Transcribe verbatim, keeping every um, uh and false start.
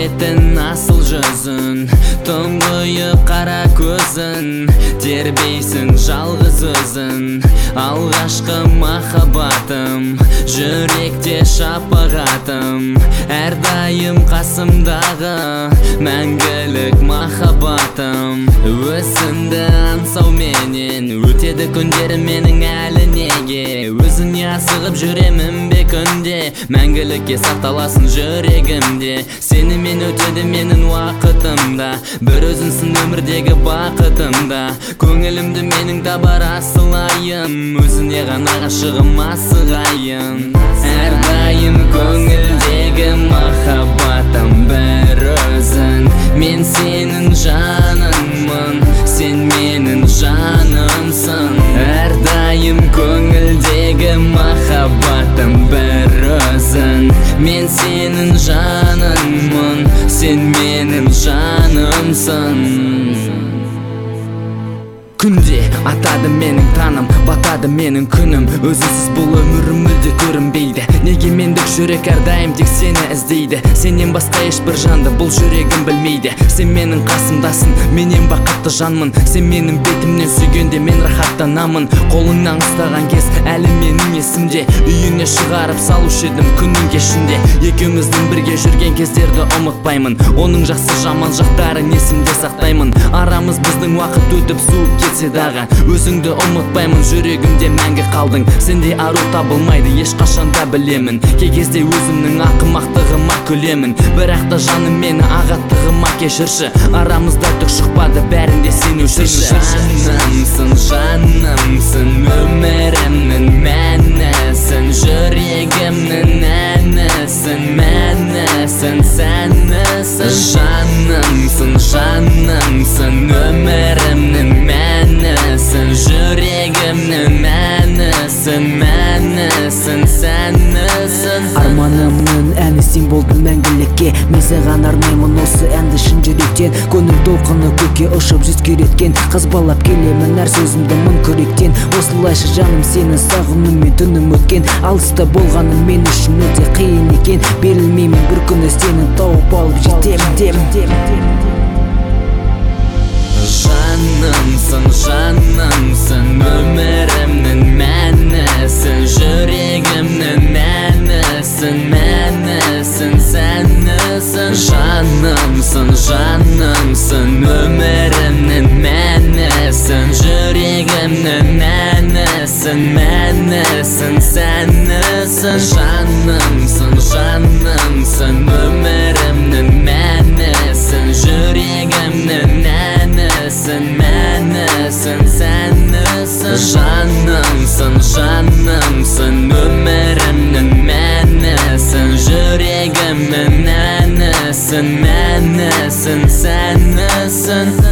суреттен асыл жүзін, тұңғиық қара көзін, тербейсің жалғыз өзін. Алғашқы махаббатым, жүректе шапағатым, әрдайым қасымдағы мәңгілік махаббатым. Өзіңді аңсау менен өтеді күндерім менің әлі неге? Өзіңе асығып жүремін бе күнде, мәңгілікке сақталасын жүрегімде. Сенімен өтеді менің уақытымда, бір өзіңсің өмірдегі бақытымда. Көңілімді менің табар асылайын, өзіне ғана ғашығым асығайын. Әрдайым көңілдегі махаббатым бір өзің. Мен сенің жаныңмын, сен менің жанымсың. Әрдайым көңілдегі махаббатым бір өзің. Мен сенің жаныңмын, сен менің жанымсың. Күнде атады менің таным, батады менің күнім. Өзінсіз бұл өмірім мүлде көрінбейді. Неге мендік жүрек әрдайым тек сені іздейді? Сенен басқа ешбір жанды бұл жүрегім білмейді. Сен менің қасымдасың, менен бақытты жанмын. Сен менің бетімнен сүйгенде мен рахаттанамын. Қолыңнан ұстаған кез әлі менің есімде. Үйіне шығарып салушы едім күннің кешінде. Екеуміздің бірге жүрген кездерді ұмытпаймын. Оның жақсы жаман жақтарын есімде сақтаймын. Арамыз біздің уақыт өтіп суып кетсе дағы, өзіңді ұмытпаймын, жүрегімде мәңгі қалдың. Сенде ару табылмайды ешқашанда білемін. Кей кезде өзімнің ақымақтығыма күлемін, бірақ та жаным мені ағаттығыма кешірші. Арамызда түк шықпады, бәрінде сен өшірші. Жанымсың, жанымсың, өмірімнің мәнісің, жүрегімнің әнісің, мәнісің, сәнісің. Жанымсың, жанымсың, өмірімнің мәнісің, жүрегімнің мәнісің, мәнісің, сәнісің. Арманымның әні сен болдың мәңгілікке. Мен саған арнаймын осы әнді шын жүректен. Көңіл толқыны көкке ұшып жүзгереткен, қазбалап келемін әр сөзімді мың күректен. Осылайша жаным сені сағынумен түнім өткен. Алыста болғаным мен үшін өте қиын екен. Берілмеймін бір күні сені тауып алып жетемін. Жанымсың, жанымсың, өмірімнің мәнісің, жүрегімнің мәнісің, мәнісің, сәнісің. Жанымсың, жанымсың, өмірімнің мәнісің, жүрегімнің мәнісің, мәнісің, сәнісің. Жанымсың, жанымсың, өмірімнің мәнісің, жүрегімнің мәнісің, мәнісің, сәнісің. Жанымсың, жанымсың, өмірімнің мәнісің, жүрегімнің мәнісің, мәнісің, сәнісің.